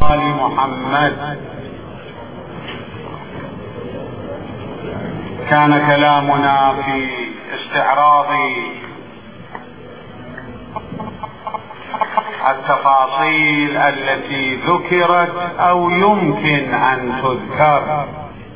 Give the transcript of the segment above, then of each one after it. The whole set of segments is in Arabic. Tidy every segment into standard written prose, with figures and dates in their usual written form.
وآل محمد. كان كلامنا في استعراض التفاصيل التي ذكرت أو يمكن أن تذكر.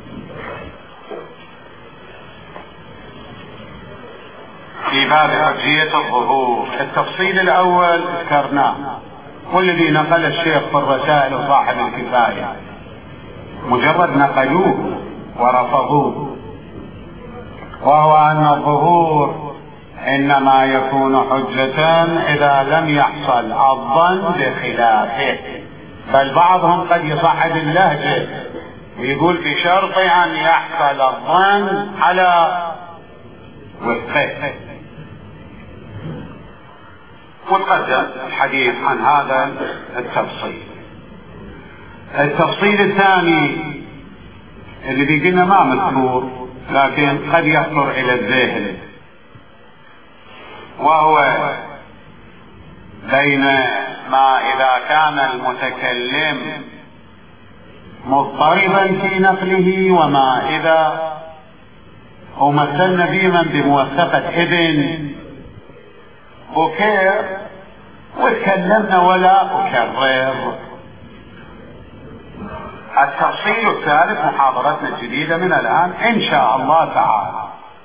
في باب حجية الظهور التفصيل الأول ذكرناه، والذي نقل الشيخ في الرسائل صاحب الكفاية مجرد نقلوه ورفضوه، وهو أن الظهور إنما يكون حجة إذا لم يحصل الظن بخلافه، بل بعضهم قد يصعد اللهجة ويقول بشرط أن يحصل الظن على وفقه، وتقدم الحديث عن هذا التفصيل. التفصيل الثاني اللي بيقولنا ما مذكور لكن قد يخطر إلى الذهن، وهو بين ما إذا كان المتكلم مضطربا في نقله وما إذا ومثلنا بمن بموثقة ابن بكير وتكلمنا ولا أكرر. التفصيل الثالث محاضرتنا الجديدة من الآن إن شاء الله تعالى،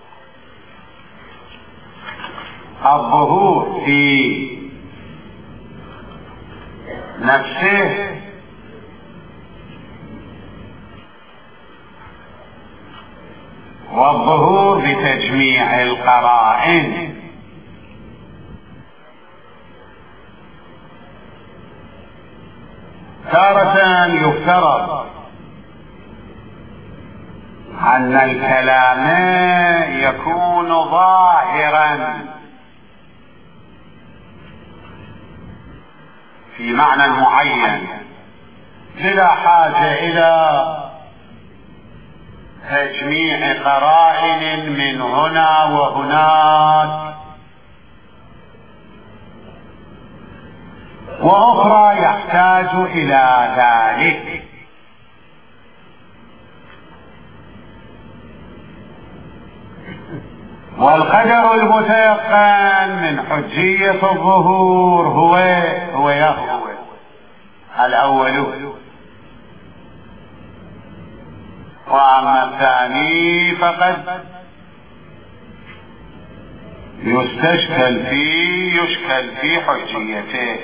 الظهور في نفسه والظهور بتجميع القرائن. تارة يفترض أن الكلام يكون ظاهرا في معنى معين بلا حاجة إلى تجميع قرائن من هنا وهناك، وأخرى يحتاج إلى ذلك. والقدر المتيقن من حجية الظهور هو يهوى الأول، وأما الثاني فقد يشكل في حجيته.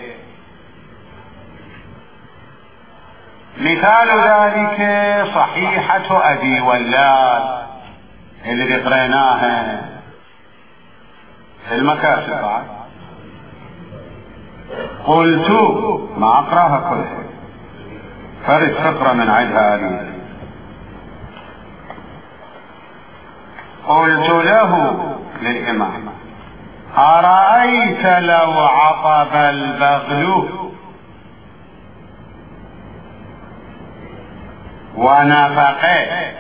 مثال ذلك صحيحة أبي ولاد اللي قريناها في المكاسب. قلت ما أقرأها كلها، فرد فقرة من عدها لي. قلت له للإمام أرأيت لو عطب البغل ونفقه،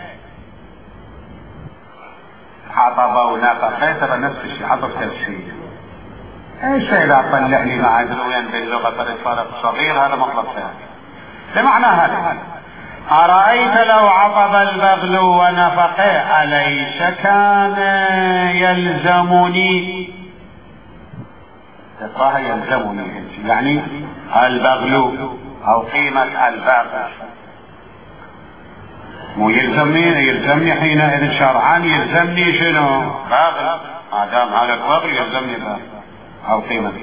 عطب ونفقه ترى نفس الشيء، عطب تفسير. ايش اذا طلع لي مع دروين باللغة الفرق صغير، هذا مطلب ثاني لمعنى هذا. أرأيت لو عطب البغل ونفقه أليس كان يلزمني، تقراها يلزمني يعني البغل أو قيمة البغل، مو يلزمني حينئذ شرعا يلزمني شنو؟ بغل، ما دام هذا البغل يلزمني بغل أو قيمة.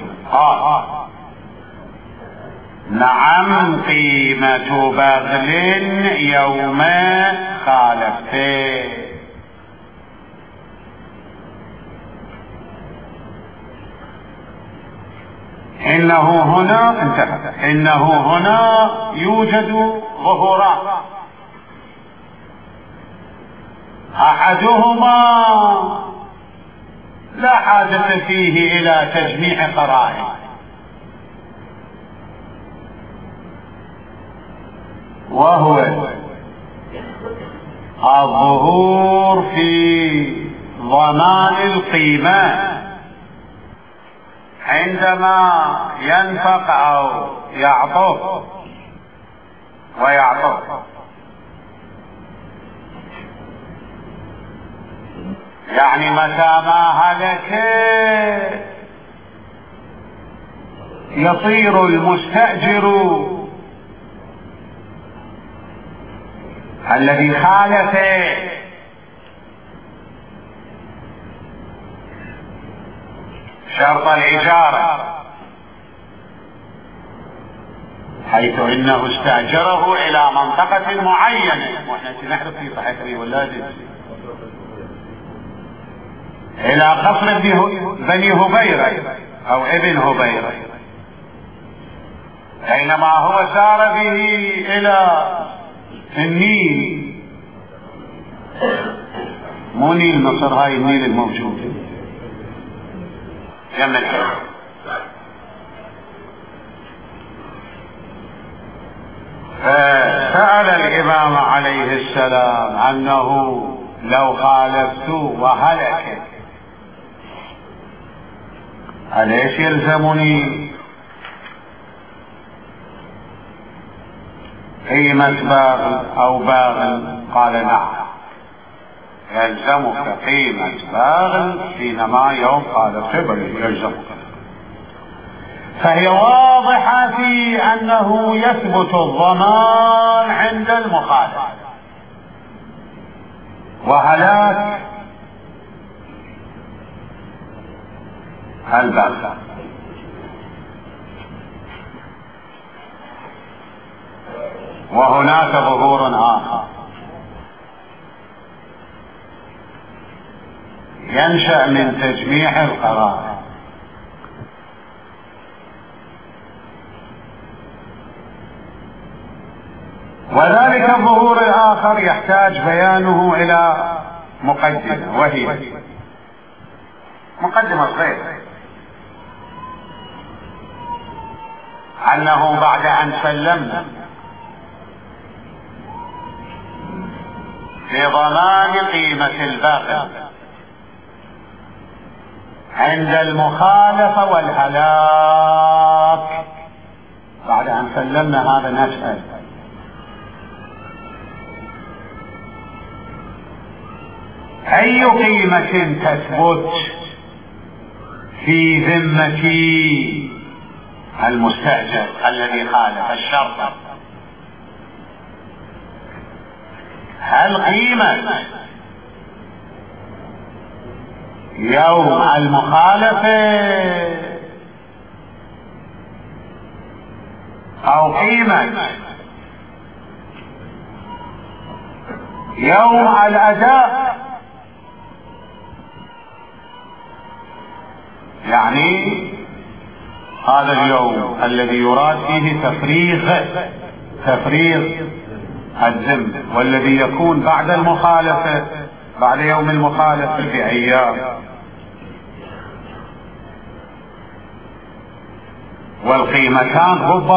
نعم قيمة بغل يوم خالفته. إنه هنا انتهى، إنه هنا يوجد ظهوران، أحدهما لا حاجة فيه إلى تجميع قرائن، وهو الظهور في ضمان القيمة عندما ينفق أو يعطف ويعطف. يعني متى ما هلك يصير المستأجر الذي خالف شرط الإجارة، حيث إنه استأجره إلى منطقة معينة، ونحن نعرف في صحيح الولادة إلى قصر بني هبيرة أو ابن هبيرة، بينما هو سار به إلى النيل، مو نيل مصر، هاي النيل الموجود جمع. فسأل الإمام عليه السلام أنه لو خالفت وهلك أليس يلزمني قيمة باغ أو باغ؟ قال نعم، يلزمك قيمة باغ حينما يوم خالفت يلزمك. فهي واضحة في أنه يثبت الضمان عند المخالف وهلاك الباغ. وهناك ظهور آخر ينشأ من تجميع القرار، وذلك الظهور الآخر يحتاج بيانه إلى مقدمة، وهي مقدمة صغيرة، أنه بعد أن سلمنا لضمان قيمة الباغ عند المخالفة والهلاك، بعد أن سلمنا هذا نسأل أي قيمة تثبت في ذمة المستأجر الذي خالف الشرط؟ هل قيمة يوم المخالفة أو قيمة يوم الأداء؟ يعني هذا اليوم الذي يراد فيه تفريغ الذمة، والذي يكون بعد المخالفة بعد يوم المخالفة بأيام، والقيمتان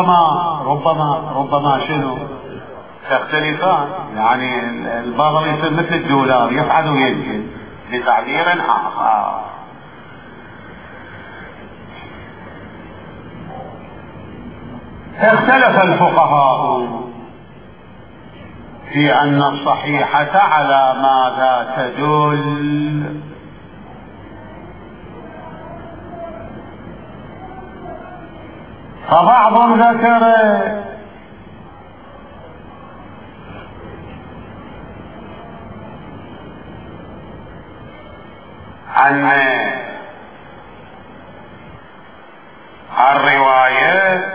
ربما شنو تختلفان، يعني البعض يصير مثل الدولار يصعد وينزل بتعبير آخر. اختلف الفقهاء في أن الصحيحة على ماذا تدل، فبعض ذكر أن الرواية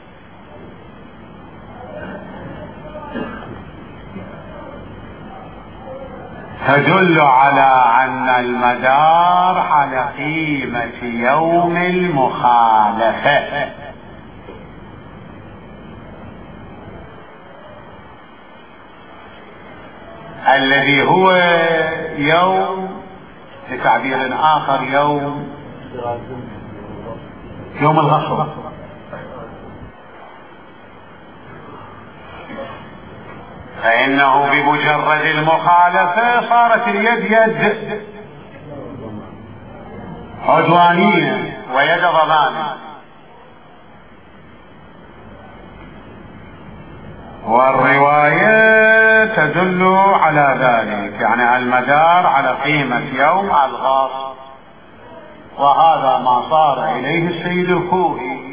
تدل على أن المدار على قيمة يوم المخالفة، الذي هو يوم بتعبير آخر يوم الغصب، فإنه بمجرد المخالفة صارت اليد يد عدوانية ويد ضمان، والرواية تدل على ذلك، يعني المدار على قيمة يوم الغاص، وهذا ما صار إليه السيد الخوئي.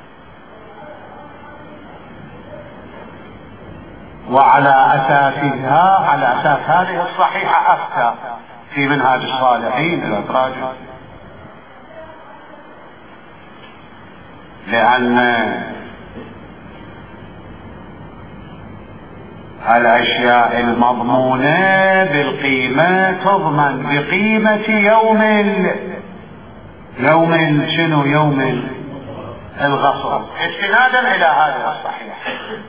وعلى أساسها، على أساس هذه الصحيحة أفتى في منهاج الصالحين إلى تراجع، لأن الأشياء المضمونة بالقيمة تضمن بقيمة يوم الغصب، استنادا إلى هذا الصحيح.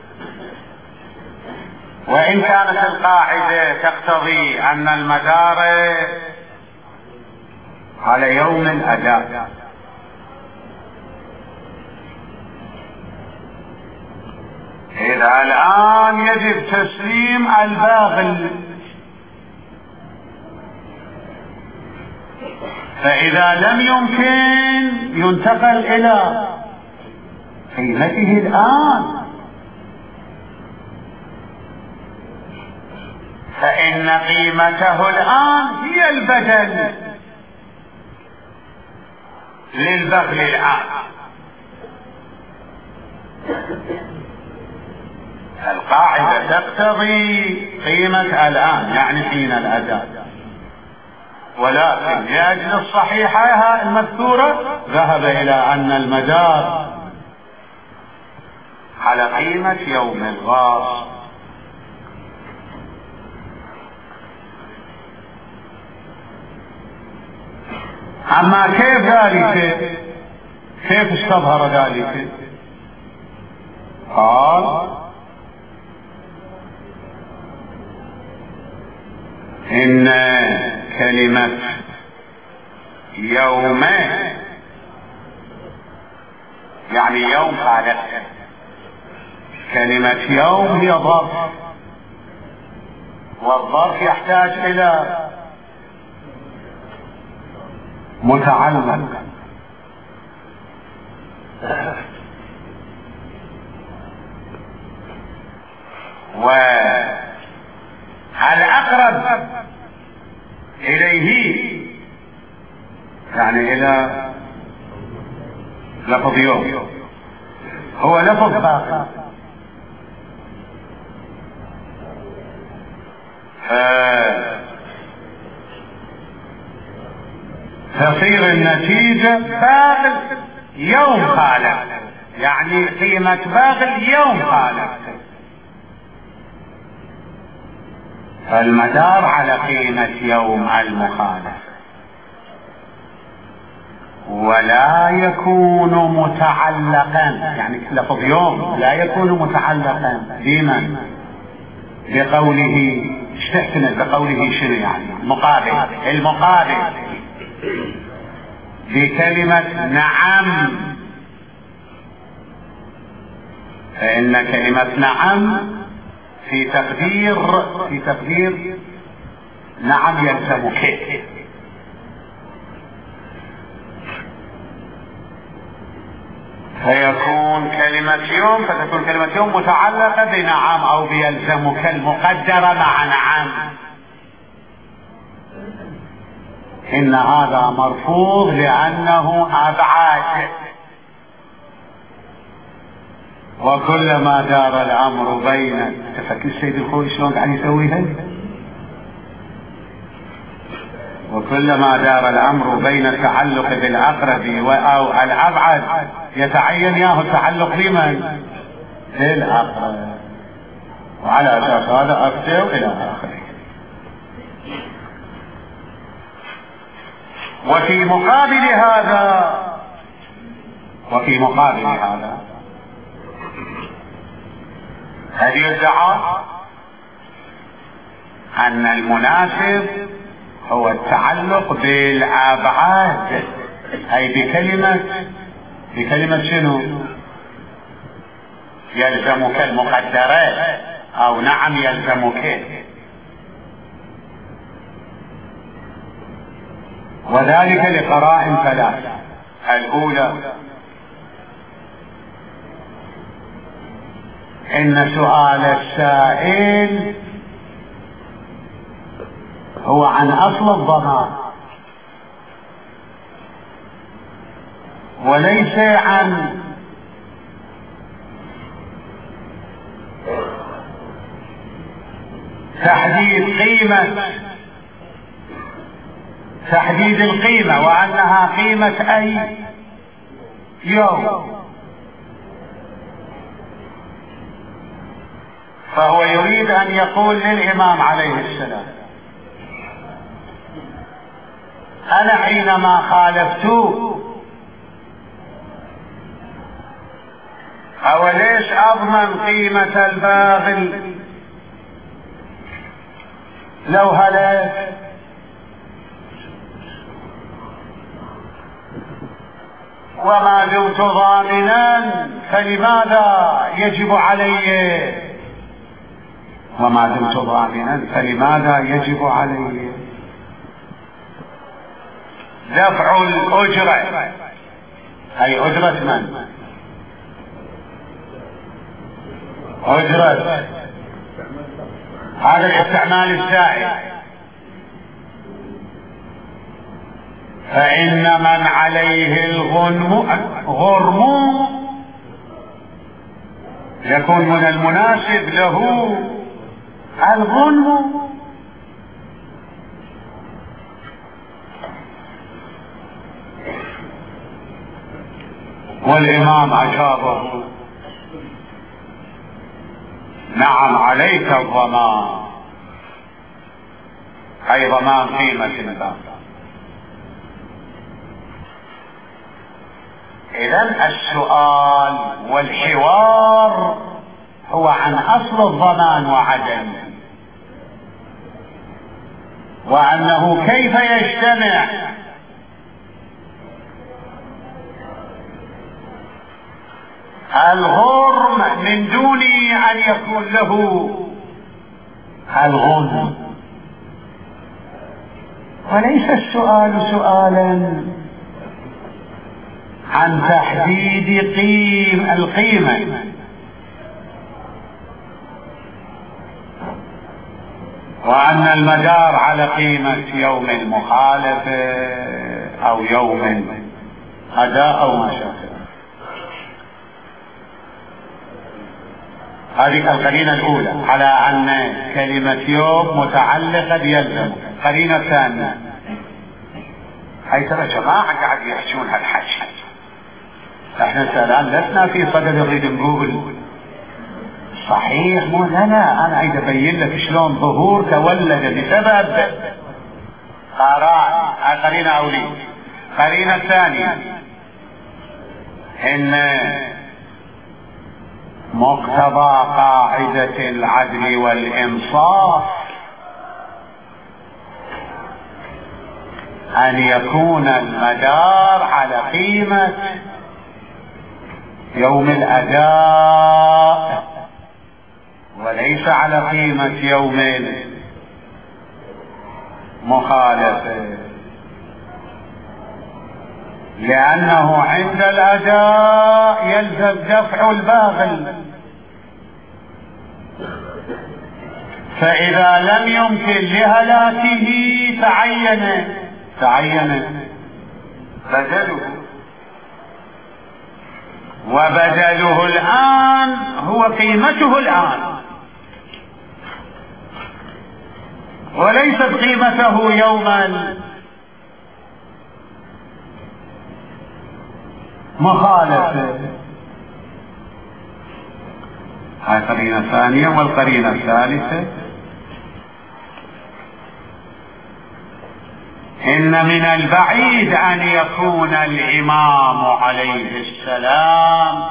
وإن كانت القاعدة تقتضي أن المدار على يوم الأداء، إذا الآن يجب تسليم الباغل، فإذا لم يمكن ينتقل إلى قيمته الآن، فإن قيمته الآن هي البدل للبغل الآن. القاعدة تقتضي قيمة الآن، يعني حين الأداء، ولكن لأجل الصحيحة المذكورة ذهب إلى أن المدار على قيمة يوم الغاص. أما كيف ذلك؟ كيف استظهر ذلك؟ قال إن كلمة يوم يعني يوم خالقه، كلمة يوم هي ظرف، والظرف يحتاج إلى متعلق، والأقرب إليه يعني إلى لفظ يوم هو لفظ باقي، تصير النتيجة باغل يوم خالق، يعني قيمة باغل يوم خالق، فالمدار على قيمة يوم المخالف، ولا يكون متعلقا، يعني لفظ يوم لا يكون متعلقا بمن؟ بقوله، اشتحتنا بقوله شنو يعني؟ المقابل بكلمة نعم، فإن كلمة نعم في تقدير نعم يلزم كيف، فيكون كلمة يوم، فتكون كلمة يوم متعلقة بنعم أو بيلزمك المقدرة مع نعم. إن هذا مرفوض لأنه أبعاد، وكلما دار الأمر بين، تفكر السيد الخوئي شلون قاعد يسويها، وكلما دار الأمر بين التعلق بالأقرب أو الأبعد يتعين ياه التعلق بمن؟ بالأقرب، وعلى أساس هذا أفتوا إلى آخره. وفي مقابل هذا هل يدعى أن المناسب هو التعلق بالأبعاد، أي بكلمة شنو؟ يلزمك المقدرات أو نعم يلزمك، وذلك لقرائن ثلاث. الأولى إن سؤال السائل هو عن أصل الضمان وليس عن تحديد القيمة وأنها قيمة أي يوم. فهو يريد أن يقول للإمام عليه السلام: أنا حينما خالفتوه أوليش أضمن قيمة الباغل لو هلك؟ وما دمت ضامنا فلماذا يجب علي؟ وما دمت ضامنا فلماذا يجب علي دفع الأجرة؟ أي أجرة من؟ أجرة هذا الاستعمال الزائد. فإن من عليه الغرم يكون من المناسب له الغنم. والإمام أجابه: نعم عليك الضمان، أي ضمان قيمة الباغ. إذن السؤال والحوار هو عن أصل الضمان وعدمه، وأنه كيف يجتمع الغرم من دون أن يكون له الغنم. وليس السؤال سؤالا عن تحديد القيمة، وأن المدار على قيمة يوم المخالفة أو يوم أداء أو ما شابه. هذه القرينة الأولى على أن كلمة يوم متعلقة بيلزم. القرينة الثانية: هاي ترى جماعة قاعد يحجون هالحكي، احنا الآن لسنا في صدد نريد نقول صحيح مو لا، انا عايز ابين لك شلون ظهور تولد بسبب قرائن. قرينة أولية. قرينة ثانية: ان مقتضى قاعدة العدل والإنصاف أن يكون المدار على قيمة يوم الأداء وليس على قيمة يوم المخالفة، لأنه عند الأداء يلزم دفع الباغل، فإذا لم يمكن لهلاكه تعين بدله، وبدله الآن هو قيمته الآن وليست قيمته يوما مخالفة. هاي قرينة ثانية. والقرينة الثالثة: إن من البعيد أن يكون الإمام عليه السلام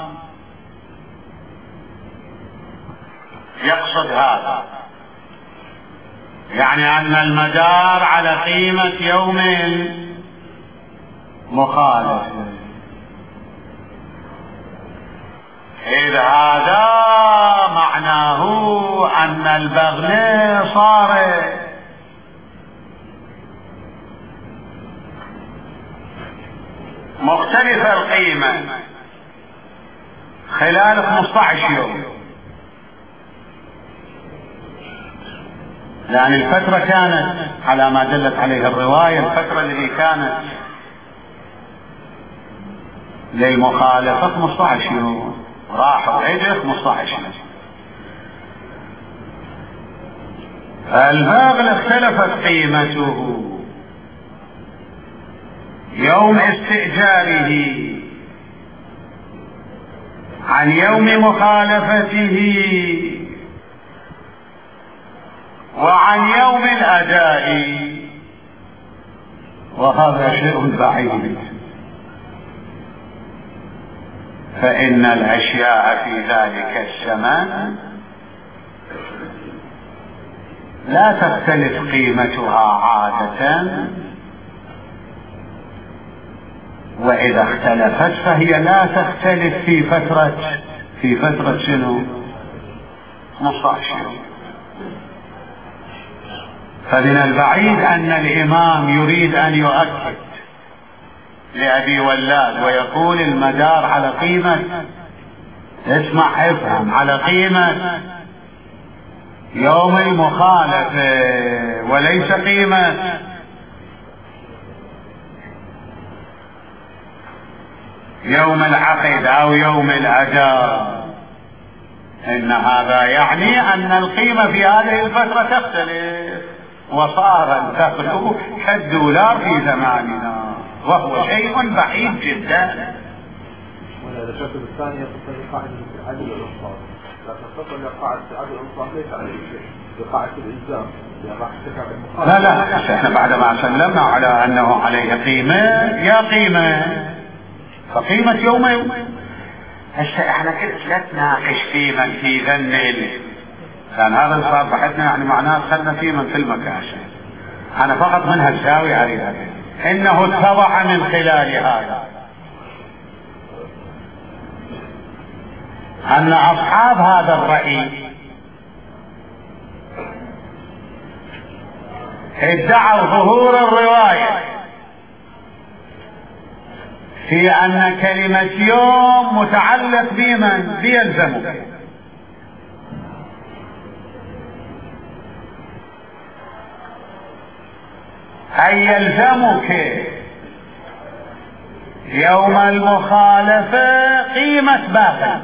يقصد هذا، يعني أن المدار على قيمة يوم مخالفة، إذ هذا معناه أن البغل صار مختلف القيمة خلال 15 يوم، لأن الفترة كانت على ما دلت عليه الرواية، الفترة التي كانت للمخالفة 15 يوم، راح ورجع 15 يوم. الباغل اختلفت قيمته يوم استئجاره عن يوم مخالفته وعن يوم الأداء، وهذا شيء بعيد، فإن الأشياء في ذلك الزمن لا تختلف قيمتها عادة، وإذا اختلفت فهي لا تختلف في فترة شنو؟ 15 يوم. فمن البعيد أن الإمام يريد أن يؤكد لأبي ولاد ويقول المدار على قيمة، اسمع افهم، على قيمة يوم المخالفة وليس قيمة يوم العقد أو يوم الأداء. إن هذا يعني أن القيمة في هذه الفترة تختلف، وصار الدخل كالدولار في زماننا، وهو شيء بعيد جدا. وهذا الشكل الثاني يتصل قاعدة العدل والإنصاف، لكن تصل قاعدة العدل والإنصاف ليس على شيء، بقاعدة الإلزام. لا احنا بعد ما سلمنا على أنه عليه قيمة، يا قيمة فقيمة يوم هسه احنا كنت لا تناقش قيمة في ذن لأن هذا صار بحثنا، يعني معناه دخلنا في من في المكاشف. أنا فقط من هالزاوية أريد إنه اتضح من خلال هذا أن أصحاب هذا الرأي ادعوا ظهور الرواية في أن كلمة يوم متعلق بمن؟ بيلزمك. أي يلزمك يوم المخالفة قيمة باغل،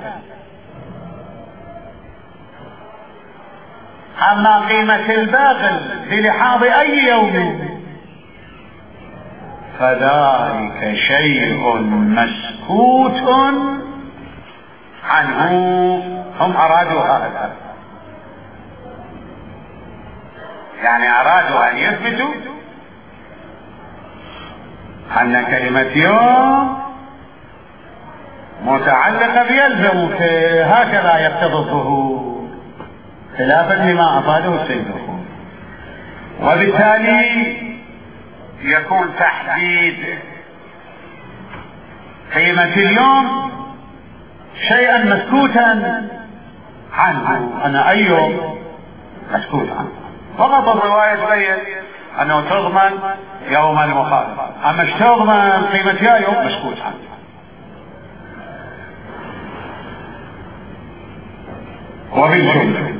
أما قيمة الباغل بلحاظ أي يوم فذلك شيء مسكوت عنه. هم أرادوا هذا، يعني أرادوا أن يثبتوا أن كلمة يوم متعلقة بيلزمك، هكذا يقتضي الظهور خلافا لما أفاده السيد الخوي. وبالتالي يكون تحديد قيمة اليوم شيئا مسكوتا عنه. أنا أي يوم مسكوت عنه، فقط الرواية تبين أنه تضمن يوم المخالفة، أما ايش تضمن قيمة يا يوم مسكوت عنه. وبالجملة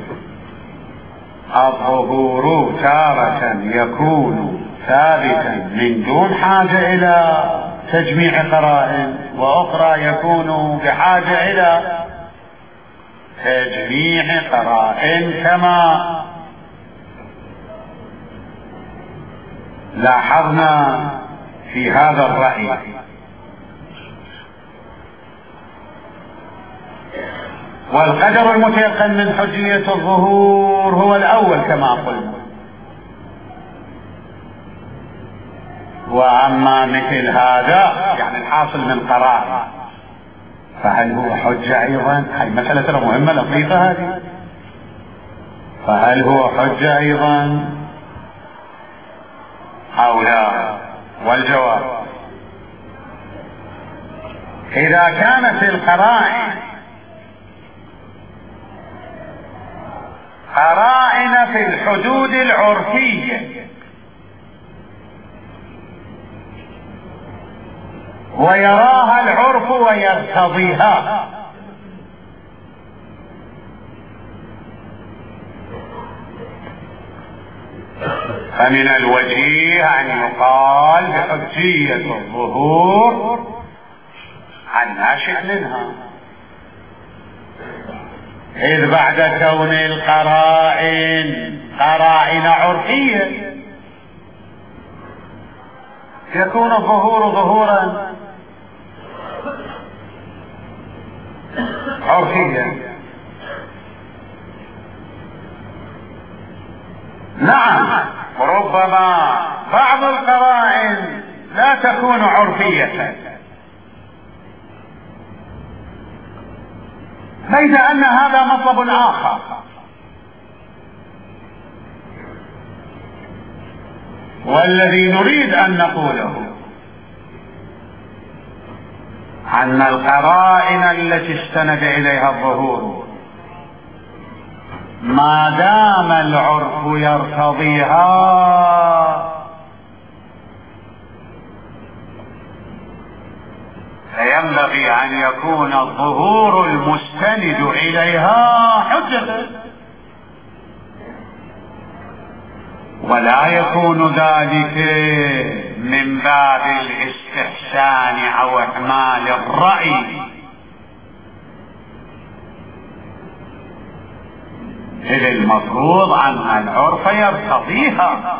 الظهور تارة يكون ثابتا من دون حاجة إلى تجميع قرائن، وأخرى يكون بحاجة إلى تجميع قرائن كما لاحظنا في هذا الرأي. والقدر المتيقن من حجية الظهور هو الأول كما قلنا، وأما مثل هذا يعني الحاصل من قرار فهل هو حجة أيضا؟ هاي مسألة مهمة لطيفة هذه، فهل هو حجة أيضا أو لا؟ والجواب إذا كانت القرائن قرائن في الحدود العرفية ويراها العرف ويرتضيها، فمن الوجيه أن يقال بحجية الظهور عن ناشئ منها، إذ بعد كون القرائن قرائن عرفية يكون الظهور ظهورا عرفيا. نعم، وربما بعض القرائن لا تكون عرفية، بيد أن هذا مطلب آخر، والذي نريد أن نقوله أن القرائن التي استند إليها الظهور ما دام العرف يرتضيها فينبغي أن يكون الظهور المستند إليها حجة، ولا يكون ذلك من باب الاستحسان أو إحمال الرأي، إذ المفروض أن العرف يرتضيها.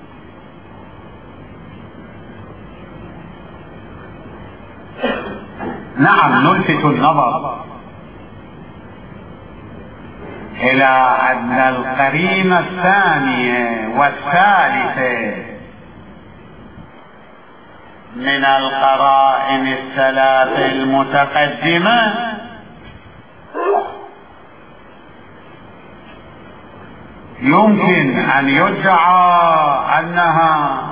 نعم، نلفت النظر إلى أن القرينة الثانية والثالثة من القرائن الثلاث المتقدمة يمكن أن يدعى أنها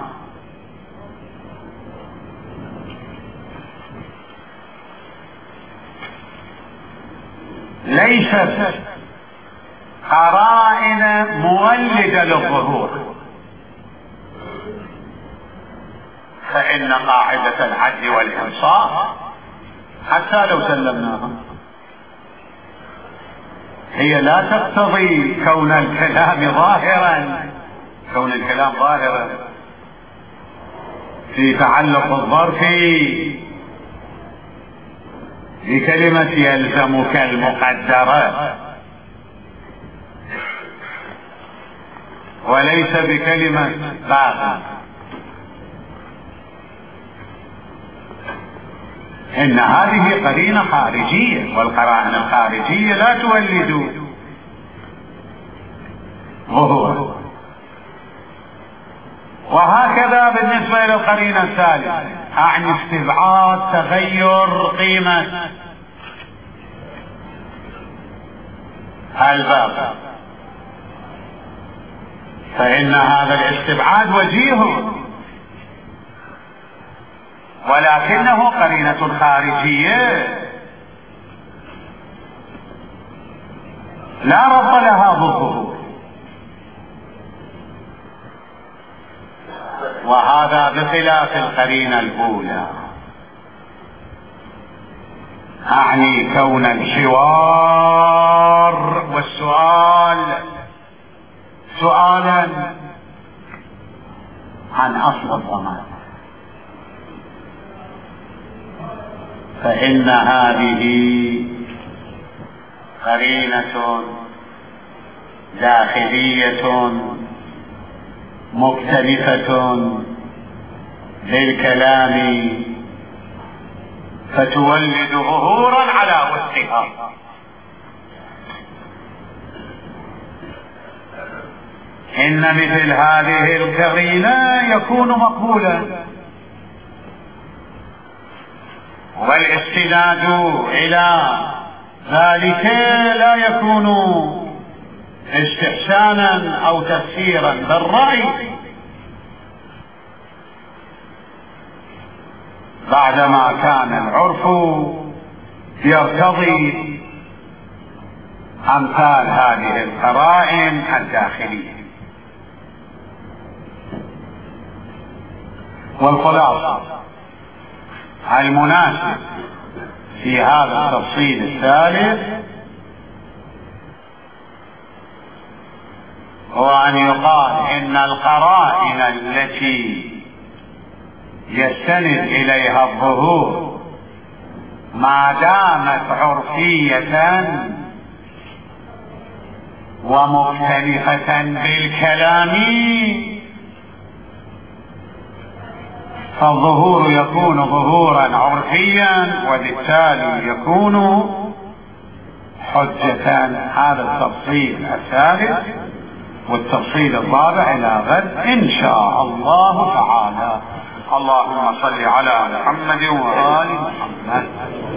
ليست قرائن مولدة للظهور، فإن قاعدة العدل والإنصاف حتى لو سلمناها هي لا تقتضي كون الكلام ظاهرا في تعلق الظرف بكلمة يلزمك المقدرة، وليس بكلمة باغي. إن هذه قرينة خارجية، والقرائن الخارجية لا تولد ظهور. وهكذا بالنسبة إلى القرينة الثالثة، أعني استبعاد تغير قيمة الباب، فإن هذا الاستبعاد وجيه، ولكنه قرينة خارجية لا رب لها ظهور، وهذا بخلاف القرينة الأولى، أعني كون الحوار والسؤال سؤالا عن أصل الضمان، فإن هذه قرينة داخلية مختلفة بالكلام فتولد ظهورا على وفقها. إن مثل هذه القرينة يكون مقبولا، والاستناد إلى ذلك لا يكون استحسانا أو تفسيرا بالرأي، بعدما كان العرف يرتضي أمثال هذه القرائن الداخلية. والخلاصة المناسب في هذا التفصيل الثالث هو أن يقال إن القرائن التي يستند إليها الظهور ما دامت عرفية ومختلفة بالكلام فالظهور يكون ظهورا عرفيا وبالتالي يكون حجة. هذا التفصيل الثالث، والتفصيل الرابع إلى غد إن شاء الله تعالى. اللهم صل على محمد وآل محمد.